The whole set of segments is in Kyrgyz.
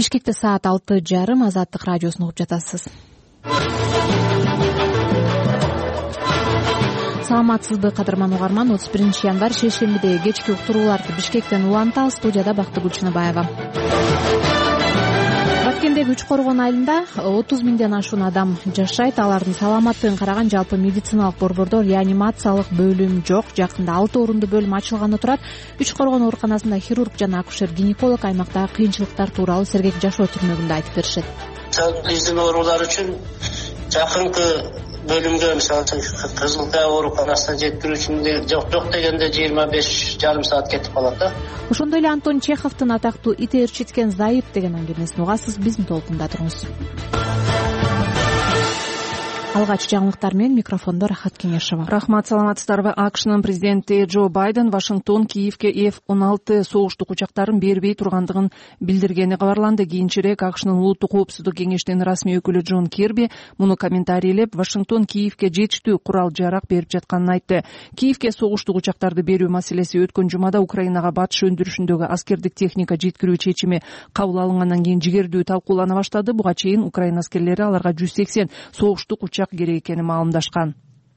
Бишкекте саат 6:30. Азаттык радиосун угуп жатасыз. Саламатсызбы кадырман угарман. 31 январь шейшембидеги кечки уктурууларды Бишкектен уланталы. Студияда Бактыгүл Чыныбаева. Баткендеги Үч Коргон айылында 30 миңден ашуун адам жашайт. Алардын саламаттыгын караган жалпы медициналык борбордо реанимациялык бөлүм жок. Жакында 6 орундуу бөлүм ачылганы турат. Үч Коргон ооруканасында хирург жана акушер-гинеколог аймактагы кыйынчылыктар тууралуу Сергек Жашоо түрмөгүндө айтып беришет. Биздин оорулар үчүн жакынкы бөлүмгө, мисалы Кызыл Кая ооруканасына жеткирүү үчүн жок дегенде 25,5 саат кетип калат да. Ошондой эле Антон Чеховдун атактуу ит ээрчиткен зайып деген аңгемесин угасыз. Биздин толкунда туруңуз. Алгач жаңылыктар менен микрофондо Рахат Кеңешова. Рахмат, саламатсыздарбы? AQШнын президенти Джо Байден Вашингтон Киевке F-16 согуштук учактарын бербей тургандыгын билдиргени кабарланды. Кийинчерээк AQШнын улуттук коопсуздук кеңешинин расмий өкүлү Джон Кирби муну комментарийлеп, Вашингтон Киевке жетиштүү курал-жарак берип жатканын айтты. Киевке согуштук учактарды берүү маселеси өткөн жумада Украинага батыш өндүрүшүндөгү аскердик техника жеткирүү чечими кабыл алынгандан кийин жигердүү талкуулана баштады. Буга чейин Украина аскерлери аларга 180 согуштук учак керек экени маалымдашкан.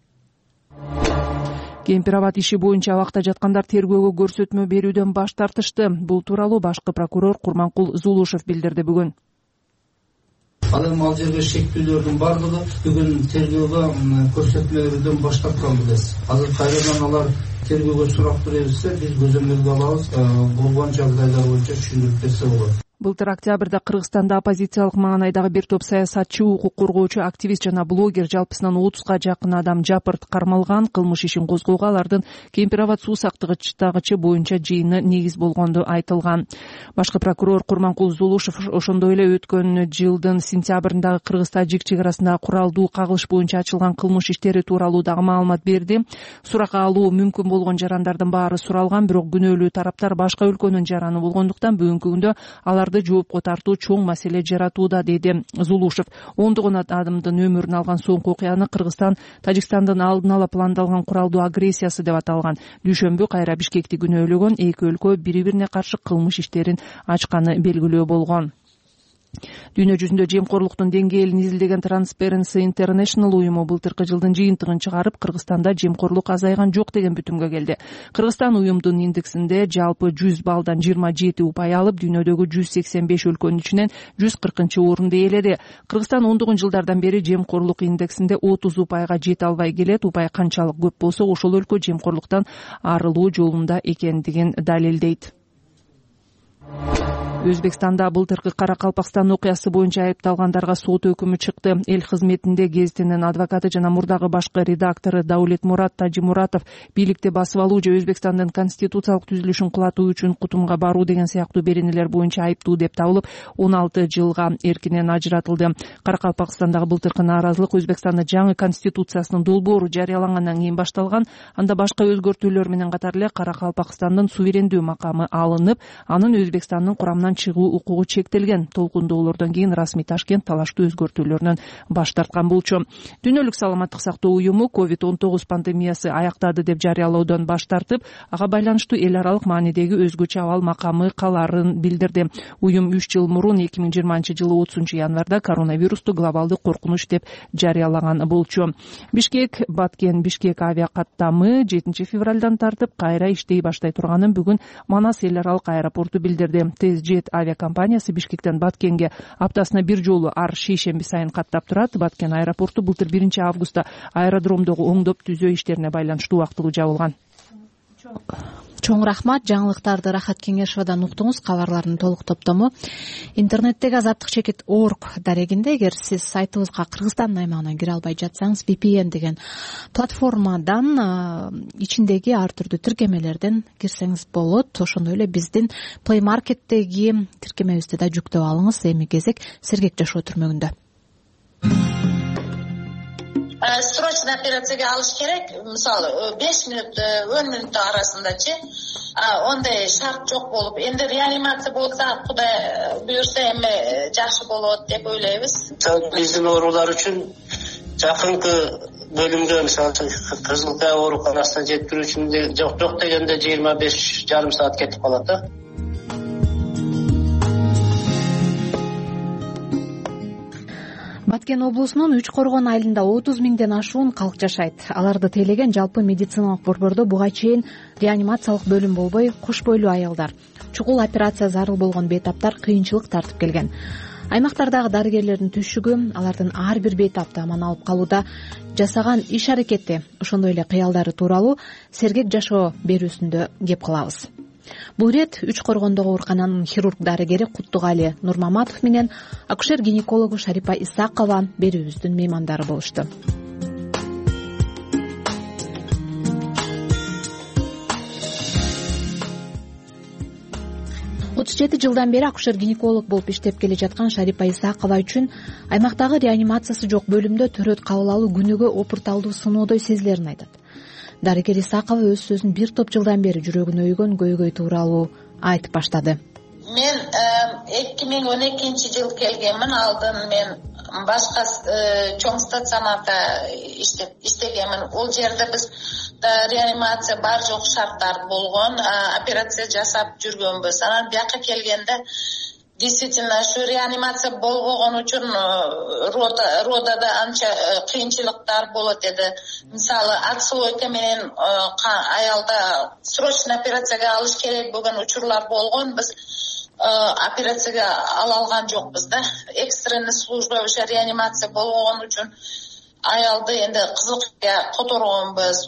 Кемпир-Абад иши боюнча абакта жаткандар тергөөгө көрсөтмө берүүдөн баш тартышты. Бул тууралуу башкы прокурор Курманкул Зулушев билдирди бүгүн. Ал эми ал жерге шектүүлөрдүн бардыгы бүгүн тергөөгө көрсөтмө берүүдөн баш тартканбыз. Азыр кайрадан алар тергөөгө сурап берсе, биз көзөмөлгө алабыз. Болгон жагдайлар боюнча түшүндүрүп берсе болот. Былтыр октябрда Кыргызстанда оппозициялык маанайдагы бир топ саясатчы, укук коргоочу, активист жана блогер жалпысынан 30га жакын адам жапырт кармалган. Кылмыш ишин козгоого алардын Кемпир-Абад суу сактагычтагычы боюнча жыйыны негиз болгондо айтылган. Башкы прокурор Курманкул Зулушев ошондой эле өткөн жылдын сентябрындагы Кыргыз-Тажик чек арасындагы куралдуу кагылыш боюнча ачылган кылмыш иштери тууралуу дагы маалымат берди. Суракка алуу мүмкүн болгон жарандардын баары суралган, бирок күнөөлүү тараптар башка өлкөнүн жараны болгондуктан бүгүнкү күндө аларды жоопко тартуу чоң маселе жаратууда, деди Зулушев. Ондогон адамдын өмүрүн алган соңку окуяны Кыргызстан Тажикстандын алдын ала пландалган куралдуу агрессиясы деп аталган. Дүйшөмбү кайра Бишкекти күнөөлөгөн, эки өлкө бири-бирине каршы кылмыш иштерин ачканы белгилөө болгон. Дүйнө жүзүндө жемкорлуктун деңгээлин изилдеген Transparency International уюму былтыркы жылдын жыйынтыгын чыгарып, Кыргызстанда жемкорлук азайган жок деген бүтүмгө келди. Кыргызстан уюмдун индексинде жалпы 100 балдан 27 упай алып, дүйнөдөгү 185 өлкөнүн ичинен 140-орунду ээледи. Кыргызстан 10 жылдардан бери жемкорлук индексинде 30 упайга жете албай келет. Упай канчалык көп болсо, ошол өлкө жемкорлуктан арылуу жолунда экендигин далилдейт. Өзбекстанда былтыркы Каракалпакстан окуясы боюнча айыпталгандарга сот өкүмү чыкты. Эл кызметинде гезитинин адвокаты жана мурдагы башкы редактору Даулетмурат Тажимуратов бийликти басып алуу же Өзбекстандын конституциялык түзүлүшүн кулатуу үчүн Кутумга баруу деген сыяктуу беренелер боюнча айыптуу деп табылып, 16 жылга эркинен ажыратылды. Каракалпакстандагы былтыркы нааразылык Өзбекстандын жаңы конституциясынын долбоору жарыялангандан кийин башталган. Анда башка өзгөртүүлөр менен катар эле Каракалпакстандын суверендүү макамы алынып, анын Өзбекстандын курамынан чыгуу укугу чектелген. Толкундоолордон кийин расмий Ташкент талаштуу өзгөртүүлөрүнөн баш тарткан болчу. Дүйнөлүк саламаттык сактоо уюму COVID-19 пандемиясы аяктады деп жарыялоодон баш тартып, ага байланыштуу эл аралык маанидеги өзгөчө абал макамы каларын билдирди. Уюм 3 жыл мурун 2020-жылы 30 январда коронавирусту глобалдык коркунуч деп жарыялаган болчу. Бишкек Баткен Бишкек авиакаттамы 7 февралдан тартып кайра иштей баштай турганын бүгүн Манас эл аралык аэропорту билдирди. Тезжет авиакомпаниясы Бишкектен Баткенге аптасына бир жолу ар шейшемби сайын каттап турат. Баткен аэропорту былтыр 1 августта аэродромдогу оңдоп түзөө иштерине байланыштуу убактылуу жабылган. Чоң рахмат. Жаңылыктарды Рахат Кеңешовадан уктуңуз. Кабарлардын толук топтому интернеттеги azatlyk.org дарегинде. Эгер сиз сайтыбызга Кыргызстандын аймагынан кире албай жатсаңыз, VPN деген платформадан ичиндеги ар түрдүү тиркемелерден кирсеңиз болот. Ошондой эле биздин Play Market'теги тиркемебизди да жүктөп алыңыз. Эми кезек Сергек Жашоо түрмөгүндө. Срочно операцияга алыш керек. Мисалы 5 мүнөт 10 мүнөттө арасындачы ондай шарт жок болуп, энди реанимация болса, Кудай буйрса эми жакшы болот деп ойлойбуз. Биздин оорулар үчүн жакынкы бөлүмгө, мисалы Кызыл Кая ооруканасына жеткирүү үчүн жок дегенде 25,5 саат кетип калат да. Баткен облусунун Үч Коргон айылында 30 миңден ашуун калк жашайт. Аларды тейлеген жалпы медициналык борбордо буга чейин реанимациялык бөлүм болбой, куш бойлуу аялдар, чугул операция зарыл болгон бейтаптар кыйынчылык тартып келген. Аймактардагы дарыгерлердин түшүгү, алардын ар бир бейтапты аман алып калууда жасаган иш-аракети, ошондой эле кыялдары тууралуу сергек жашоо берүүсүндө кеп кылабыз. Бул ирет Үч Коргондогу оорукананын хирург дарыгери Куттугали Нурмаматов менен акушер-гинекологу Шарипа Исакова берүүбүздүн меймандары болушту. Отуз 7 жылдан бери акушер-гинеколог болуп иштеп келе жаткан Шарипа Исакова үчүн аймактагы реанимациясы жок бөлүмдө төрөт кабыл алуу күнүгө опурталдуу сыноодой сезилерин айтат. Дарыгер Исакова өз сөзүн бир топ жылдан бери жүрөгүнө үйгөн көйгөй тууралуу айтып баштады. Мен 2012 жыл келгенмин. Алдын мен башка чоң стационарда иштегенмин. Ол жерде биз реанимация бар жок шарттар болгон, операция жасап жүргөнбүз. Анан бияка келгенде действительно ушу реанимация болбогон үчүн родада анча кыйынчылыктар болот эди. Мисалы, отслойка менен аялда срочный операцияга алыш керек болгон учурлар болгон. Биз операцияга ала алган жокпуз да. Экстренный служба уже реанимация болбогон үчүн аялды энди Кызылкаяга которгонбуз.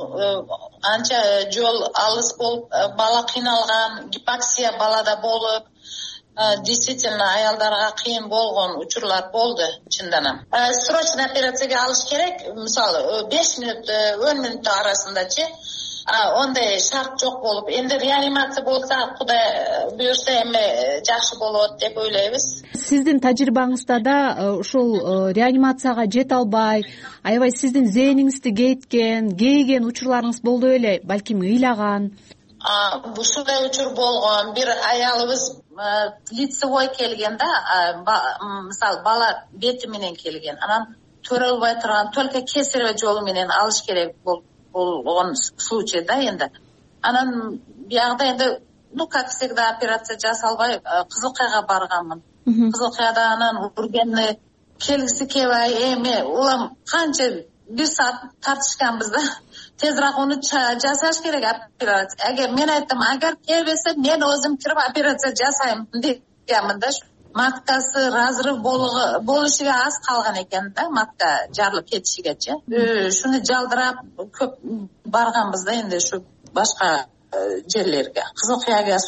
Анча жол алыс болуп, бала кыйналган, гипоксия балада болуп, действительно аялдарга кыйын болгон учурлар болду чындан. Срочный операцияга алыш керек. Мисалы 5 мүнөт 10 мүнөт арасындачы ондай шарт жок болуп, энди реанимация болса Кудай буюрса эми жакшы болот деп ойлойбуз. Сиздин тажрыйбаңызда да ушул реанимацияга жете албай, аябай сиздин зээниңизди кейген учурларыңыз болду беле, балким ыйлаган? Ушундай учур болгон. Бир аялыбыз лицевой келген да, мисалы бала бети менен келген. Анан төрөлбөй турган, только кесарево жолу менен алыш керек болгон случай да энди. Анан биягда энди, как всегда, операция жасалбай Кызылкаяга барганмын. Кызылкаяда анан ургенни келгиси келбей, эми улам канча бир саат тартышканбыз да. Тезирээк уну жасаш керек операция. Эгер мен айттым, агар келбесе мен өзүм кирип операция жасайм дегенмин да. Маткасы разрыв болушуга аз калган экен да, матка жарылып кетишигечи. Шуну жалдырап көп барганбыз да энди ушу башка жерлерге. Кызылкаяга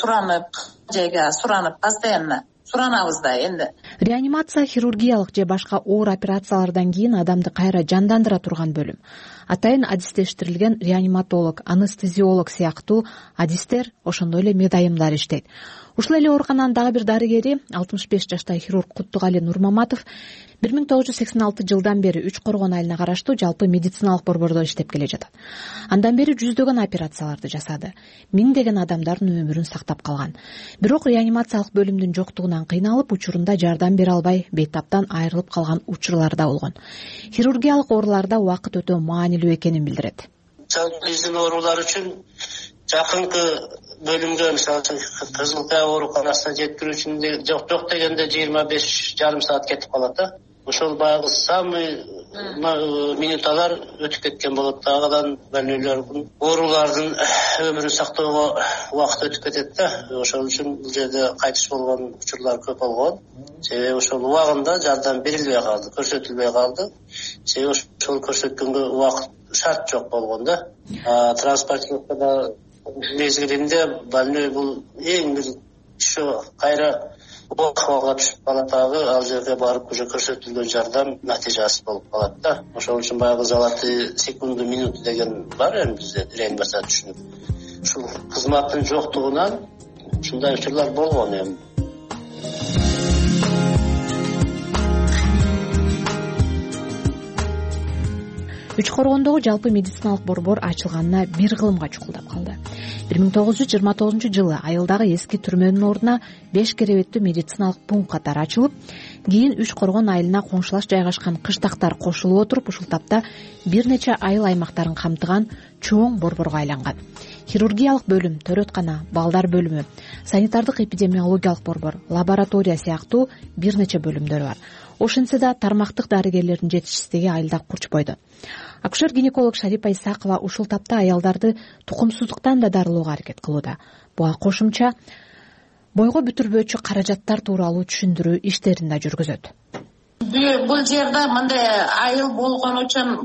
суранып, постоянно суранабыз да энди. Реанимация хирургиялык же башка оор операциялардан кийин адамды кайра жандандыра турган бөлүм. Атайын адистештирилген реаниматолог, анестезиолог сыяктуу адистер, ошондой эле медайымдар иштейт. Ушул эле оорукананын дагы бир дарыгери 65 жаштагы хирург Куттугали Нурмаматов 1986 жылдан бери Үч Коргон айылына караштуу жалпы медициналык борбордо иштеп келе жатат. Андан бери жүздөгөн операцияларды жасады. Миңдеген адамдардын өмүрүн сактап калган. Бирок реанимациялык бөлүмдүн жоктугунан кыйналып, учурунда жардам бере албай, бейтаптан айрылып калган учурлар да болгон. Хирургиялык ооруларда убакыт өтө маанилүү экенин билдирет. Биздин оорулар үчүн жакынкы бөлүмгө, мисалы Кызылкая ооруканасына жеткирүү үчүн жок дегенде 25,5 саат кетип калат да. Ошол баягы самый минуталар өтүп кеткен болот. Дагыдан больнойлордун, оорулардын өмүрүн сактоого убакыт өтүп кетет да. Ошол үчүн бул жерде кайтыш болгон учурлар көп болгон. Себеби ошол убагында жардам берилбей калды, көрсөтүлбөй калды. Себеби ошол көрсөткөнгө убакыт шарт жок болгон да. Транспортировкада мезгилинде больной бул эң бир еще кайра ахвалга түшүп калат, ал жерге барып уже көрсөтүлгөн жардам натыйжасы болуп калат да. Ошол үчүн баягы золотые секунды, минуты деген бар эми бизде реанимация түшүнүк. Ушул кызматтын жоктугунан ушундай учурлар болгон эми. Үч Коргондогу жалпы медициналык борбор ачылганына бир кылымга чукулдап калды. 1929 жылы айылдагы эски түрмөнүн ордуна 5 керебеттүү медициналык пункт катары ачылып, Кийин Үч Коргон айылына коңшулаш жайгашкан кыштактар кошулуп отуруп, ушул тапта бир нече айыл аймактарын камтыган чоң борборго айланган. Хирургиялык бөлүм, төрөткана, балдар бөлүмү, санитардык эпидемиологиялык борбор, лаборатория сыяктуу бир нече бөлүмдөр бар. Ошентсе да тармактык дарыгерлердин жетишсиздиги айылда курчпойду. Акушер-гинеколог Шарипа Исакова ушул тапта аялдарды тукумсуздуктан да дарылоого аракет кылууда. Буга кошумча бойго бүтүрбөөчү каражаттар тууралуу түшүндүрүү иштерин да жүргүзөт. Бул жерде мындай айыл болгон үчүн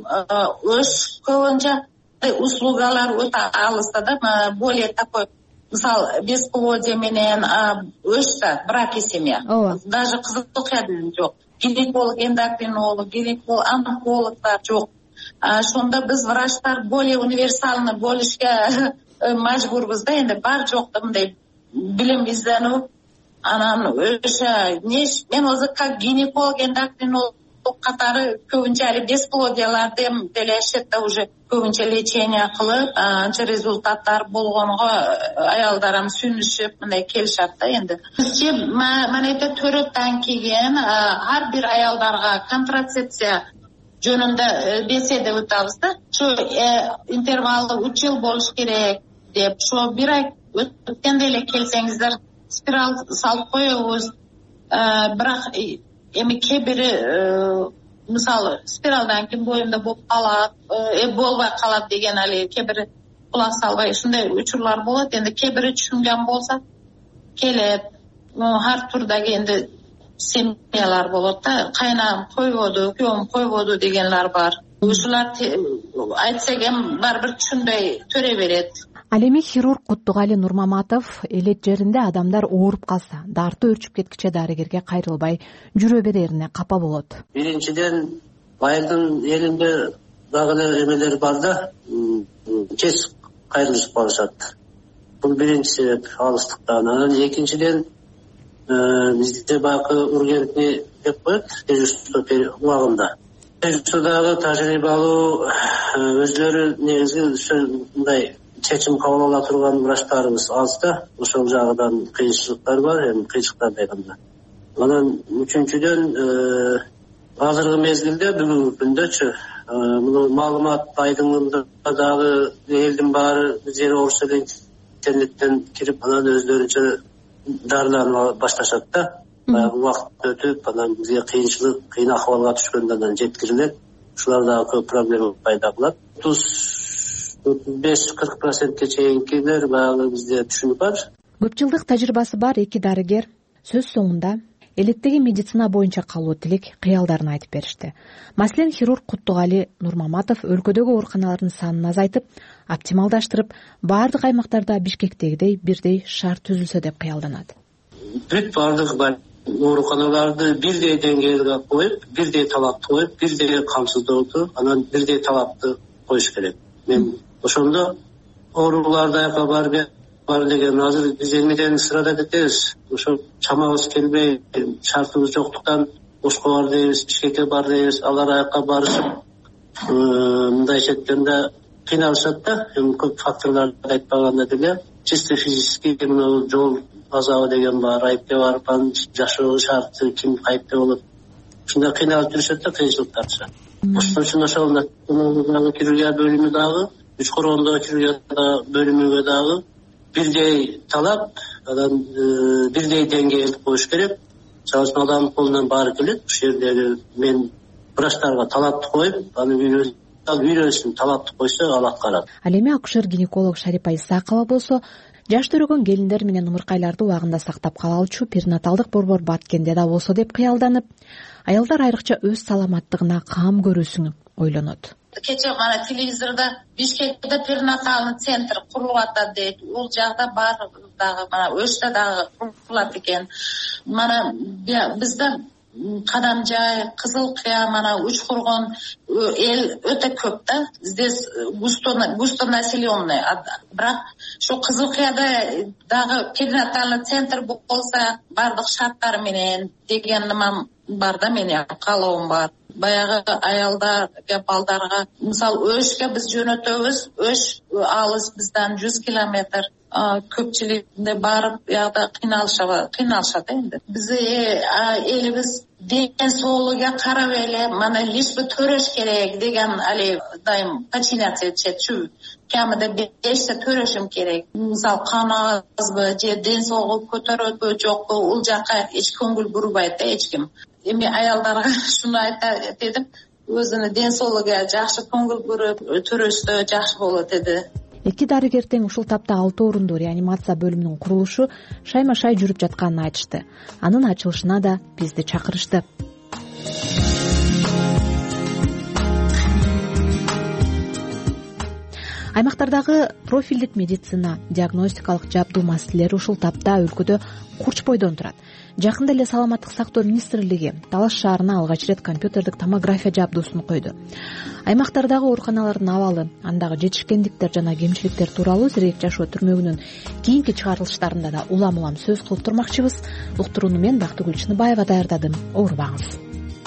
өз көбүнчө услугалар өтө алыста да, более такой, мисалы, бесплодие менен өштө брак и семья. Даже кызыкчылык жок. Гинеколог, эндокринолог, гинеколог, онкологдор жок. Ошондо биз врачтар более универсальный болушка мажбурбуз да, энди бар жокто мындай билим изденүү. Анан өшө мен өзү как гинеколог, эндокринолог катары көбүнчө али бесплодияларды деле эшетте уже көбүнчө лечение кылып, анча результаттар болгонго аялдарым сүйүнүшүп мындай келишат да. Энди бизчи манайда төрөттөн кийин ар бир аялдарга контрацепция жөнүндө беседа өтөбүз да. Ошо интервалы 3 жыл болуш керек деп, ошо бир ай өткөндө эле келсеңиздер спираль салып коебуз. Бирок эми кээ бири мисалы спиралдан кийин боюмда болуп калат, болбой калат деген али кээ бири кулак салбай ушундай учурлар болот. Энди кээ бири түшүнгөн болсо келет. Ар турдагы энди семьялар болот да. Кайнам койбоду, күйөөм койбоду дегенлер бар. Ушулар айтсак эми барбир түшүнбөй төрө берет. Ал эми хирург Куттугали Нурмаматов элет жеринде адамдар ооруп калса, дарты өрчүп кеткиче дарыгерге кайрылбай жүрө берерине капа болот. Биринчиден, айылдын элинде дагы эле эмелер бар да, тез кайрылышып калышат. Бул биринчи себеп, алыстыктан. Анан экинчиден, бизде баягы ургентни деп коет, дежурство убагында. Дежурстводагы тажрыйбалуу өзлөрү негизи мындай чечим кабыл ала турган врачтарыбыз аз да, ошол жагынан кыйынчылыктар бар, эми кыйынчылыктар дегенде. Анан үчүнчүдөн, азыркы мезгилде бүгүнкү күндөчү муну маалымат айдыңында дагы элдин баары жер ооруса интернеттен кирип, анан өздөрүнчө дарыланып башташат да. Баягы убакыт өтүп, анан бизге кыйынчылык, кыйын акыбалга түшкөндө анан жеткирилет. Ушулар дагы көп проблема пайда кылат. 35-40%ке чейинкилер баягы бизде түшүнүк бар. Көп жылдык тажрыйбасы бар эки дарыгер сөз соңунда элеттеги медицина боюнча калуу тилек кыялдарын айтып беришти. Маселен, хирург Куттугали Нурмаматов өлкөдөгү ооруканалардын санын азайтып, оптималдаштырып, баардык аймактарда Бишкектегидей бирдей шаар түзүлсө деп кыялданат. Баардык ооруканаларды бирдей деңгээлге коюп, бирдей талапты коюп, бирдей камсыздоодо, анан бирдей талапты коюш керек. Мен ошондо ооруларды аяка бар деген азыр биз эмнеден сырада кетебиз. Ошо чамабыз келбей, шартыбыз жоктуктан Ошко бар дейбиз, Бишкекке бар дейбиз, алар аяка барышып мындайча айтканда кыйналышат да. Эми көп факторларды айтпаганда деле чисто физически мына жол азабы деген бар, айыпке барып анын жашоо шарты ким айыпты болот. Ушундай кыйналып жүрүшөт да, кыйынчылыктар чыгат. Ошон үчүн ошол хирургия бөлүмү дагы, Үч Коргондогу хирургия бөлүмүгө дагы бирдей талап, анан бирдей деңгээл коюш керек. Чалчын адамдын колунан баары келет. Ушул жердеги мен врачтарга талапты коюп, аны үйрөнсүн, талапты койсо ал аткарат. Ал эми акушер-гинеколог Шарипа Исакова болсо, жаш төрөгөн келиндер менен умуркайларды убагында сактап кала алчу перинаталдык борбор Баткенде да болсо деп кыялданып, аялдар айрыкча өз саламаттыгына кам көрүүсүн ойлонот. Кече мана телевизорда Бишкекте перинатальный центр курулуп атат дейт. Ол жакта бар дагы мана Өштө дагы курулат экен. Мана бизде Кадамжай, Кызыл Кыя, мана Үч Коргон эл өтө көп да. Здесь густо населенный. Бирок ошо Кызыл Кыяда дагы перинатальный центр болсо бардык шарттары менен деген нема бар да, менин каалоом бар. Баягы аялдарга, балдарга, мисалы Өшкө биз жөнөтөбүз. Өш алыс бизden 100 километр. көпчүлүгүндө барып биягда кыйналышат энди. Биз элибиз ден соолугуга карап эле мана лишь бы төрөш керек деген али дайым починяться этишет. Камida 5 төрөшүм керек. Мисалы кан азбы же ден соолугу көтөрөбү жокпу, ул жакка эч көңүл бурбайт да эч ким. Эми аялдарга шуну айтат дедим, өзүнүн ден соолугуга жакшы көңүл буруп төрөштө жакшы болот эди. Эки дарыгер тең ушул тапта 6 орундуу реанимация бөлүмүнүн курулушу шайма-шай жүрүп жатканын айтышты. Анын ачылышына да бизди чакырышты. Аймактардагы профилдик медицина, диагностикалык жабдуу маселелери ушул тапта өлкөдө курч бойдон турат. Жакында эле саламаттык сактоо министрлиги Талаш шаарына алгач ирет компьютердик томография жабдуусун койду. Аймактардагы ооруканалардын абалы, андагы жетишкендиктер жана кемчиликтер тууралуу Зирек жашоо түрмөгүнүн кийинки чыгарылыштарында да улам сөз кылып турмакчыбыз. Уктурууну мен Бактыгүл Чыныбаева даярдадым. Оорубаңыз.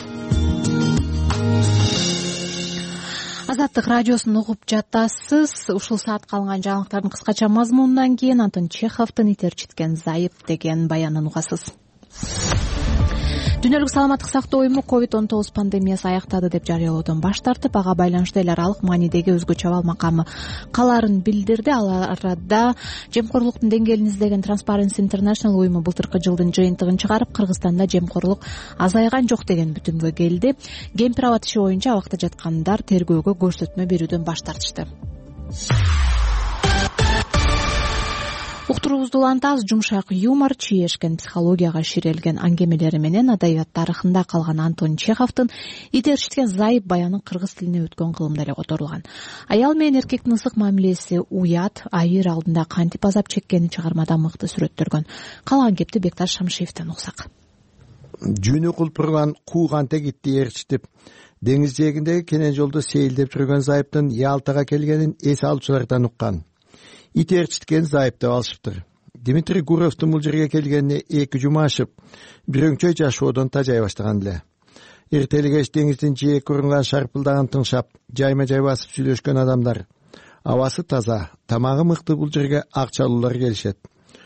Азаттык радиосун угуп жатасыз. Ушул саатка алынган жаңылыктардын кыскача мазмунунан кийин Антон Чеховдун «Итер-читкен зайып» деген баянын угасыз. Дүйнөлүк саламаттык сактоо уюму COVID-19 пандемиясы аяктады деп жарыялоодон баш тартып, ага байланыштуу эл аралык маанидеги өзгөчө абал макамы калаарын билдирди. Ал арада жемкорлуктун деңгээлин издеген Transparency International уюму былтыркы жылдын жыйынтыгын чыгарып, Кыргызстанда жемкорлук азайган жок деген бүтүмгө келди. Кемпир аба иши боюнча абакта жаткандар тергөөгө көрсөтмө берүүдөн баш тартышты. Уктуруубузду улантабыз. Жумшак юмор, чиешкен психологияга ширелген аңгемелери менен адабият тарыхында калган Антон Чеховдун «Итер-читкен зайып» баянын кыргыз тилине өткөн кылымда эле которулган. Аял менен эркектин ысык мамилеси, уят, айыр алдында кантип азап чеккени чыгармада мыкты сүрөттөлгөн. Калган кепти Бекташ Шамшиевден уксак. Жөнү кулпурган кууган тегитти ээрчитип, деңиз жээгиндеги кенен жолдо сейилдеп жүргөн зайыптын Ялтага келгенин эс алуучулардан уккан. Итер-читкен зайып деп алышыптыр. Дмитрий Гуровдун бул жерге келгенине 2 жума ашып, бирөңчөй жашоодон тажай баштаган эле. Эртели кеч деңиздин жээк урунган шарпылдаган тыңшап, жайма-жай басып сүйлөшкөн адамдар. Абасы таза, тамагы мыкты бул жерге акчалуулар келишет.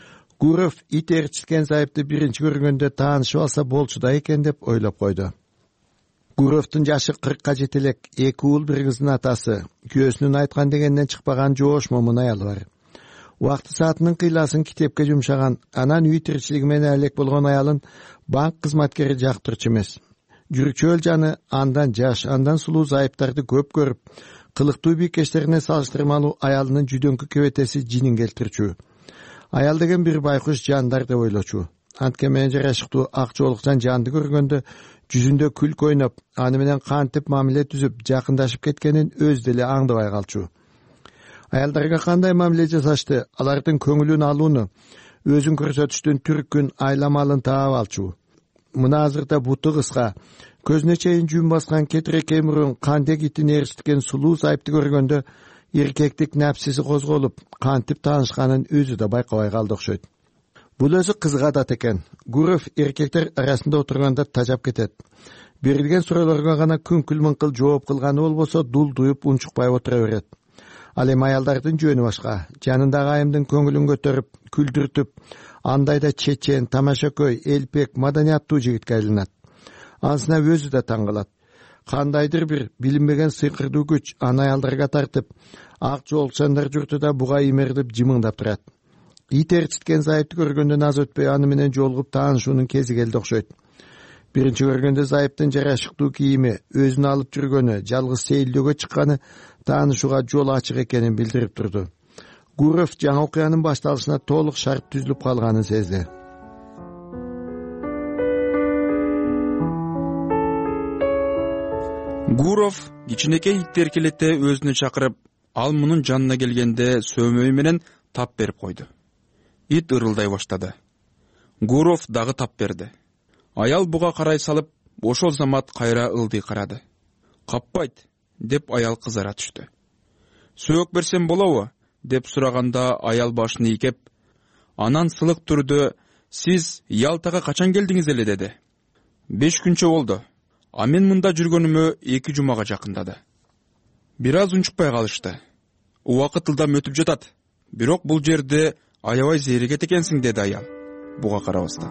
Гуров итер-читкен зайыпты биринчи көргөндө таанышып алса болчу да экен деп ойлоп койду. Гуровдун жашы 40ка жете элек, 2 уул бир кыздын атасы, күйөөсүнүн айткан дегенден чыкпаган жоош момун аялы бар. Убакты саатынын кыйласын китепке жумшаган, анан үй тиричилиги менен элек болгон аялын банк кызматкери жактырчу эмес. Жүрчөөл жаны андан жаш, андан сулуу зайыптарды көп көрүп, кылыктуу бийкештерине салыштырмалуу аялынын жүдөңкү кебетеси жинин келтирчү. Аял деген бир байкуш жандар деп ойлочу. Анткен менен жарашыктуу ак жоолукчан жанды көргөндө жүзүндө күлкү ойноп, аны менен кантип мамиле түзүп, жакындашып кеткенин өз деле аңдабай калчу. Аялдарга кандай мамиле жасашты, алардын көңүлүн алууну, өзүн көрсөтүштүн түркүн, айламалын таап алчу. Мына азырда буту кыска, көзүнө чейин жүн баскан кетирекей мурун кандек итин ээрчиткен сулуу зайыпты көргөндө эркектик напсиси козголуп, кантип таанышканын өзү да байкабай калды окшойт. Бул өзү кызык адат экен. Гуров эркектер арасында отурганда тажап кетет. Берилген суроолорго гана күңкүл-мыңкыл жооп кылганы болбосо дулдуюп унчукпай отура берет. Ал эми аялдардын жөнү башка. Жанындагы айымдын көңүлүн көтөрүп, күлдүртүп, андайда чечен, тамашакөй, элпек, маданияттуу жигитке айланат. Анысына өзү да таң калат. Кандайдыр бир билинбеген сыйкырдуу күч аны аялдарга тартып, ак жоолчандар журтуда буга имердип жымыңдап турат. Итер-читкен зайыпты көргөндөн аз өтпөй аны менен жолугуп таанышуунун кези келди окшойт. Биринчи көргөндө зайыптын жарашыктуу кийими, өзүн алып жүргөнү, жалгыз сейилдөөгө чыкканы таанышууга жол ачык экенин билдирип турду. Гуров жаңы окуянын башталышына толук шарт түзүлүп калганын сезди. Гуров кичинекей итти эркелете өзүнө чакырып, ал мунун жанына келгенде сөөмөй менен тап берип койду. Ит ырылдай баштады. Гуров дагы тап берди. Аял буга карай салып, ошол замат кайра ылдый карады. Каппайт, деп аял кызара түштү. Сөөк берсем болобу? Деп сураганда аял башын ийкеп, анан сылык түрдө сиз Ялтага качан келдиңиз эле деди. 5 күнчө болду. А мен мында жүргөнүмө 2 жумага жакындады. Бир аз унчукпай калышты. Убакыт ылдам өтүп жатат. Бирок бул жерде аябай зерекет экенсиң, деди аял буга карабастан.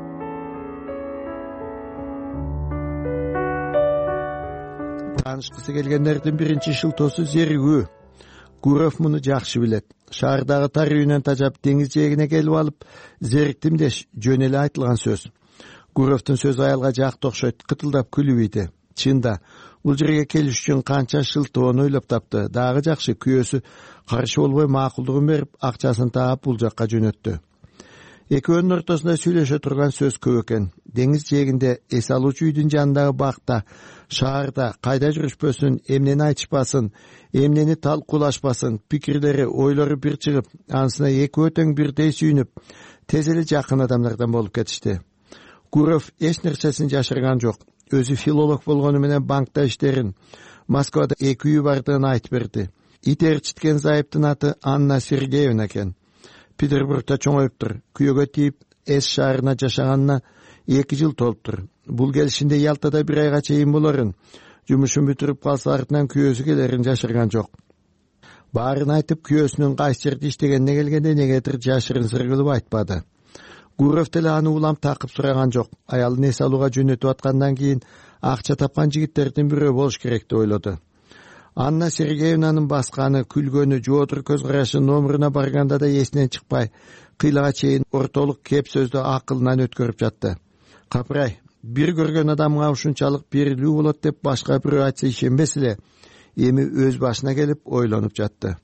Таанышкысы келгендердин биринчи шылтоосу зеригүү. Гуров муну жакшы билет. Шаардагы тар үйүнөн тажап деңиз жээгине келип алып, зериктим деш жөн эле айтылган сөз. Гуровдун сөзү аялга жакты окшойт, кытылдап күлүп ийди. Чында бул жерге келиш үчүн канча шылтоону ойлоп тапты. Дагы жакшы, күйөөсү каршы болбой макулдугун берип, акчасын таап бул жакка жөнөттү. Экөөнүн ортосунда сүйлөшө турган сөз көп экен. Деңиз жээгинде, эс алуучу үйдүн жанындагы бакта, шаарда кайда жүрүшпөсүн, эмнени айтышпасын, эмнени талкуулашпасын, пикирлери, ойлору бир чыгып, анысына экөө тең бирдей сүйүнүп, тез эле жакын адамдардан болуп кетишти. Гуров эч нерсесин жашырган жок. Өзү филолог болгону менен банкта иштерин, Москвада 2 үй бардыгын айтып берди. Ит ээрчиткен зайыптын аты Анна Сергеевна экен. Петербургда чоңоюптур. Күйөөгө тийип, Эс шаарына жашаганына 2 жыл толуптур. Бул келишинде Ялтада 1 айга чейин болорун. Жумушун бүтүрүп калса артынан күйөөсү келерин жашырган жок. Баарын айтып, күйөөсүнүн кайсы жерде иштегенине келгенде негедир жашырын сыр кылып айтпады. Гуров деле аны улам такып сураган жок. Аялын эс алууга жөнөтүп аткандан кийин акча тапкан жигиттердин бирөө болуш керек деп ойлоду. Анна Сергеевнанын басканы, күлгөнү, жоодур көз карашы номуруна барганда да эсинен чыкпай, кыйлага чейин ортолук кеп сөздү акылынан өткөрүп жатты. Капырай, бир көргөн адамга ушунчалык берилүү болот деп башка бирөө айтса ишенбес эле. Эми өз башына келип ойлонуп жатты.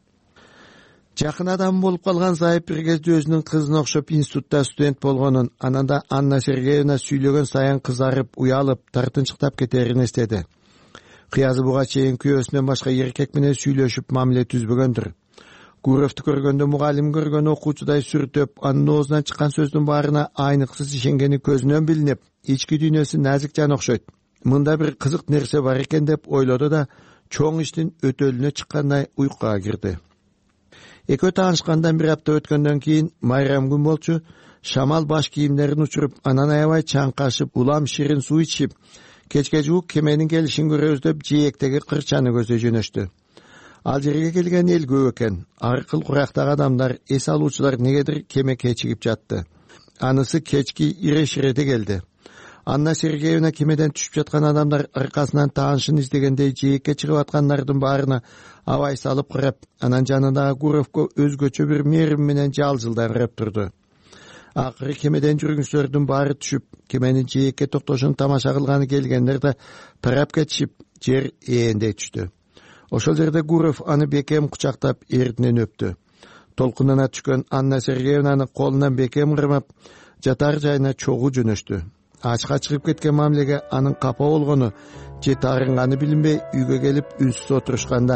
Жакын адам болуп калган зайып бир кезде өзүнүн кызына окшоп институтта студент болгонун, анан да Анна Сергеевна сүйлөгөн сайын кызарып, уялып, тартынчыктап кетерин эстеди. Кыязы буга чейин күйөөсүнөн башка эркек менен сүйлөшүп мамиле түзбөгөндүр. Гуровду көргөндө мугалим көргөн окуучудай сүртөп, анын оозунан чыккан сөздүн баарына айныксыз ишенгени көзүнөн билинип, ички дүйнөсү назик жан окшойт. Мында бир кызык нерсе бар экен деп ойлоду да, чоң иштин өтөлүнө чыккандай уйкуга кирди. Экөө таанышкандан 1 апта өткөндөн кийин майрам күн болчу, шамал баш кийимдерин учуруп, анан аябай чаңкашып, улам ширин суу ичип, кечке жуук кеменин келишин көрөбүз деп жээктеги кырчаны көздөй жөнөштү. Ал жерге келген эл көп экен. Аркыл курактагы адамдар, эс алуучулар негедир кеме кечигип жатты. Анысы кечки иреширеде келди. Анна Сергеевна кемеден түшүп жаткан адамдар аркасынан таанышын издегендей жээкке чыгып аткандардын баарына абай салып карап, анан жанындагы Гуровго өзгөчө бир мээрим менен жалжылдан карап турду. Акыры кемеден жүргүнчүлөрдүн баары түшүп, кеменин жээкке токтошун тамаша кылганы келгендер да тарап кетишип, жер ээндей түштү. Ошол жерде Гуров аны бекем кучактап, эрдинен өптү. Толкунуна түшкөн Анна Сергеевнаны колунан бекем кырмап, жатар жайына чогуу жөнөштү. Ачка чыгып кеткен мамилеге анын капа болгону же таарынганы билинбей үйгө келип үнсүз отурушканда.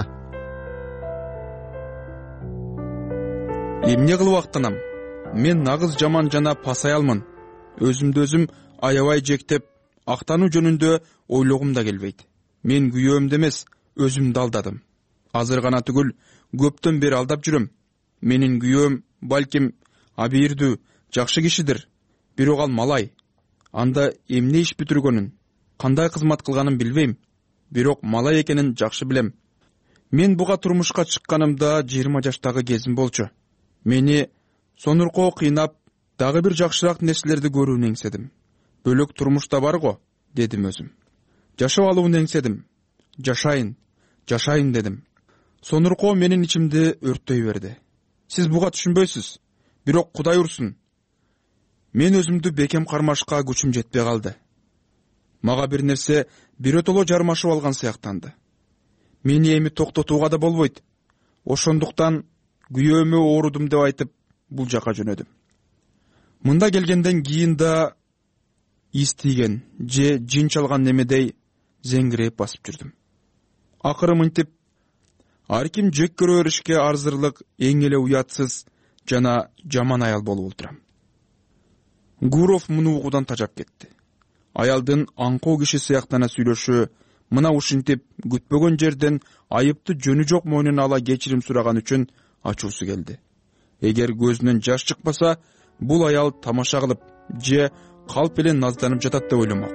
Эмне кылып актанам? Мен нагыз жаман жана пасаялмын. Өзүмдү өзүм аябай жектеп, актануу жөнүндө ойлогум да келбейт. Мен күйөөмдү эмес, өзүмдү алдадым. Азыр гана түгүл, көптөн бери алдап жүрөм. Менин күйөөм балким абийирдүү, жакшы кишидир. Бирок ал малай. Анда эмне иш бүтүргөнүн, кандай кызмат кылганын билбейм. Бирок малай экенин жакшы билем. Мен буга турмушка чыкканымда 20 жаштагы кезим болчу. Мени сонуркоо кыйнап, дагы бир жакшыраак нерселерди көрүүнү эңседим. Бөлөк турмушта бар го, дедим өзүм. Жашап алууну эңседим. Жашайын дедим. Сонуркоо менин ичимди өрттөй берди. Сиз буга түшүнбөйсүз. Бирок Кудай урсун. Мен өзүмдү бекем кармашка күчүм жетпей калды. Мага бир нерсе бирөтөлө жармашып алган сыяктанды. Мени эми токтотууга да болбойт. Ошондуктан күйөөмө оорудум деп айтып, бул жака жөнөдүм. Мында келгенден кийин да из тийген же жин чалган немедей зеңгиреп басып жүрдүм. Акыры мынтип, ар ким жек көрө беришке арзырлык эң эле уятсыз жана жаман аял болуп отурам. Гуров муну угуудан тажап кетти. Аялдын аңкоо киши сыяктана сүйлөшү, мына ушинтип күтпөгөн жерден айыпты жөнү жок мойнуна ала кечирим сураган үчүн ачуусу келди. Эгер көзүнөн жаш чыкпаса, бул аял тамаша кылып же калп эле назданып жатат деп ойломок.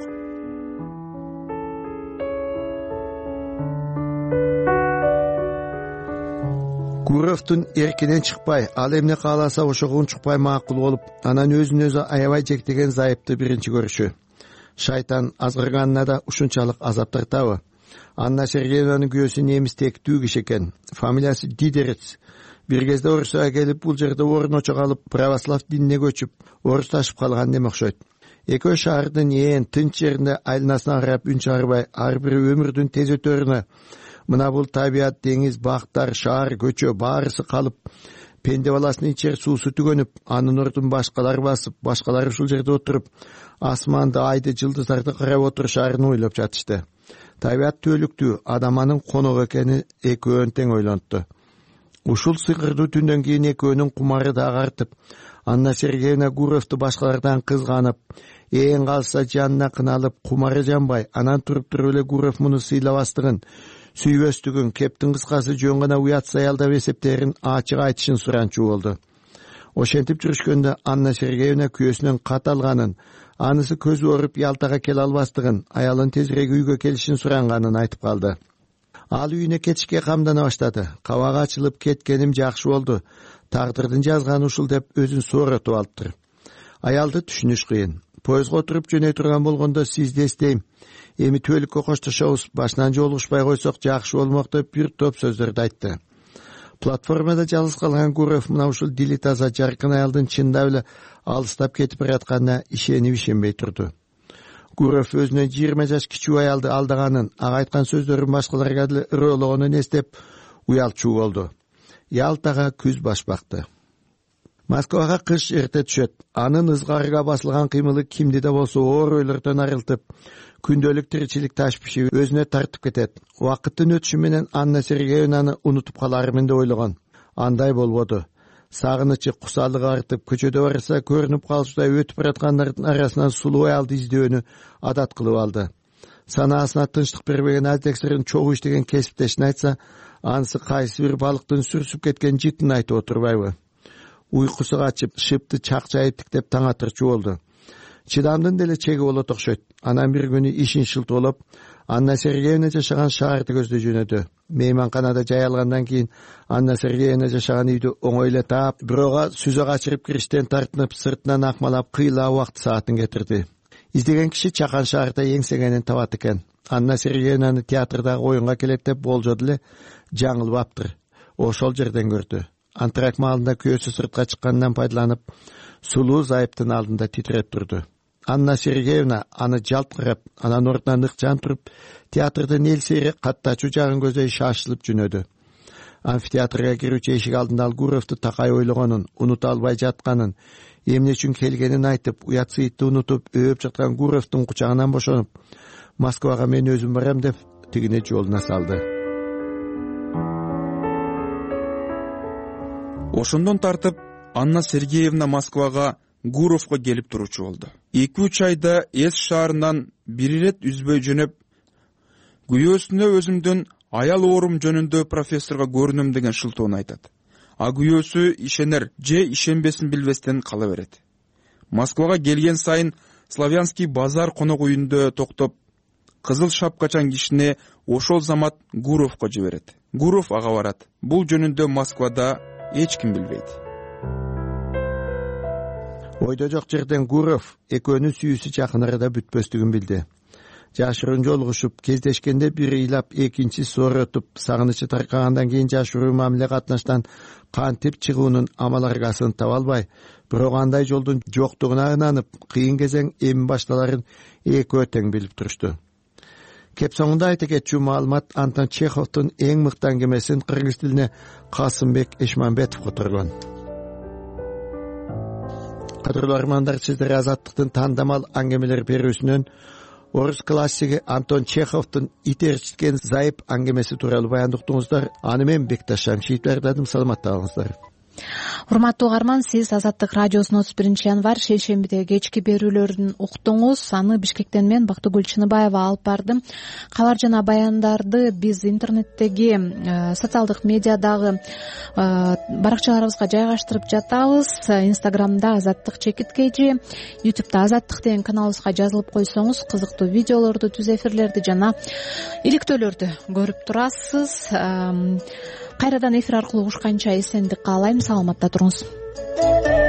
Гуровдун эркинен чыкпай, ал эмне кааласа ошого унчукпай макул болуп, анан өзүн өзү аябай жектеген зайыпты биринчи көрүшү. Шайтан азгырганына да ушунчалык азап тартабы? Анна Сергеевнанын күйөөсү немис тектүү киши экен. Фамилиясы Дидерец. Бир кезде Орусияга келип, бул жерде орун очо калып, православ динине көчүп, орусташып калган дем окшойт. Экөө шаардын ээн тынч жеринде айланасына карап үн чыгарбай, ар бири өмүрдүн тез өтөрүнө, мына бул табият, деңиз, бактар, шаар, көчө баарысы калып, пенде баласынын ичер суусу түгөнүп, анын ордун башкалар басып, башкалар ушул жерде отуруп, асманды, айды, жылдыздарды карап отурушаарын ойлоп жатышты. Табият түөлүктүү, адам анын конок экени экөөнү тең ойлонту. Ушул сыйкырдуу түндөн кийин экөөнүн кумары дагы артып, Анна Сергеевна Гуровду башкалардан кызганып, ээн калса жанына кыналып, кумары жанбай, анан туруп эле Гуров муну сыйлабастыгын, сүйбөстүгүн, кептин кыскасы жөн гана уятса аялдап эсептерин ачык айтышын суранчу болду. Ошентип жүрүшкөндө Анна Сергеевна күйөөсүнөн кат алганын, анысы көзү оруп Ялтага келе албастыгын, аялын тезирээк үйгө келишин суранганын айтып калды. Ал үйүнө кетишке камдана баштады. Кабак ачылып кеткеним жакшы болду. Тагдырдын жазганы ушул деп өзүн сооротуп алыптыр. Аялды түшүнүш кыйын. Поездго отуруп жөнөй турган болгондо сизди эстейм. Эми түөлүккө коштошобуз, башынан жолугушпай койсок жакшы болмок деп бир топ сөздөрдү айтты. Платформада жалгыз калган Гуров мына ушул дили таза жаркын аялдын чындап эле алыстап кетип баратканына ишенип ишенбей турду. Гуров өзүнөн 20 жаш кичүү аялды алдаганын, ага айткан сөздөрүн башкаларга деле ырыологонун эстеп уялчу болду. Ялтага күз башпакты. Москвага кыш эрте түшөт. Анын ызгарга басылган кыймылы кимди да болсо оор ойлордон арылтып, күндөлүк тиричилик ташпиши өзүнө тартып кетет. Убакыттын өтүшү менен Анна Сергеевнаны унутуп калармын деп ойлогон. Андай болбоду. Сагынычы, кусалыгы артып, көчөдө барса көрүнүп калыштай өтүп бараткандардын арасынан сулуу аялды издөөнү адат кылып алды. Санаасына тынчтык бербеген азтексерин чогуу иштеген кесиптешин айтса, анысы кайсы бир балыктын сүрсүп кеткен жытын айтып отурбайбы? Уйкусу качып, шыпты чакчайып тиктеп таң атырчу болду. Чыдамдын деле чеги болот окшойт. Анан бир күнү ишин шылтоолоп, Анна Сергеевна жашаган шаарды көздөй жөнөдү. Мейманканада жай алгандан кийин Анна Сергеевна жашаган үйдү оңой эле таап, бирөөгө сүзө качырып кириштен тартынып, сыртынан акмалап кыйла убакыт саатын кетирди. Издеген киши чакан шаарда эңсегенин табат экен. Анна Сергеевнаны театрдагы оюнга келет деп болжоду эле, жаңылбаптыр. Ошол жерден көрдү. Антрак маалында күйөөсү сыртка чыккандан пайдаланып, сулуу зайыптын алдында титиреп турду. Анна Сергеевна аны жалт карап, анан ордунан ыкчан туруп, театрдын элсейри каттачуу жагын көздөй шашылып жөнөдү. Амфитеатрга кирүүчү эшик алдында ал Гуровду такай ойлогонун, унута албай жатканын, эмне үчүн келгенин айтып, уят сыйытты унутуп, өөп жаткан Гуровдун кучагынан бошонуп, Москвага мен өзүм барам деп тигине жолуна салды. Ошондон тартып Анна Сергеевна Москвага Гуровго келип туручу болду. 2-3 айда эс шаарынан бир ирет үзбөй жөнөп, күйөөсүнө өзүмдүн аял оорум жөнүндө профессорго көрүнөм деген шылтоон айтат. А күйөөсү ишенер же ишенбесин билбестен кала берет. Москвага келген сайын Славянский базар конок үйүндө токтоп, кызыл шапкачан кишине ошол замат Гуровго жиберет. Гуров ага барат. Бул жөнүндө Москвада эч ким билбейт. Ойдо жок жерден Гуров экөөнүн сүйүүсү жакын арада бүтпөстүгүн билди. Жашырын жолугушуп, кездешкенде бир ыйлап, экинчи сооротуп, сагынычы таркагандан кийин жашыруу мамиле катнаштан кантип чыгуунун амал аргасын таба албай, бирок андай жолдун жоктугуна ынанып, кыйын кезең эми башталарын экөө тең билип турушту. Кеп соңунда айта кетчү маалымат Антон Чеховдун эң мыкты аңгемесин кыргыз тилине Касымбек Эшманбетов которгон. Кадырлуу армандар, сиздер Азаттыктын тандамал аңгемелер берүүсүнөн орус классиги Антон Чеховдун ит ээрчиткен зайып аңгемеси тууралуу баяндыктыңыздар. Аны мен Бекташ Шамшиев даярдадым. Саламатта калыңыздар. Урматтуу угарман, сиз Азаттык радиосунун 31-январь шейшембиде кечки берүүлөрүн уктуңуз. Аны Бишкектен мен Бактыгүл Чыныбаева алып бардым. Кабар жана баяндарды биз интернеттеги социалдык медиадагы баракчаларыбызга жайгаштырып жатабыз. Инстаграмда Азаттык _KG, Ютубта Азаттык деген каналыбызга жазылып койсоңуз, кызыктуу видеолорду, түз эфирлерди жана иликтөөлөрдү көрүп турасыз. кайрадан эфир аркылуу угушканча эсендик каалайм. Саламатта туруңуз.